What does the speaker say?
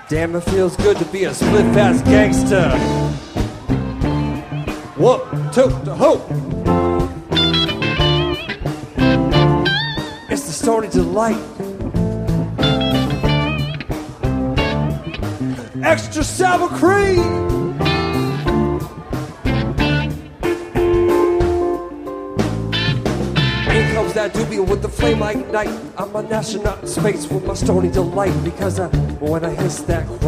Damn, it feels good to be a split-fast gangster. 1, 2, the hope. It's the Stony Delight. Extra sour cream. In comes that doobie with the flame I ignite. I'm an astronaut in space with my Stony Delight, because when I hiss that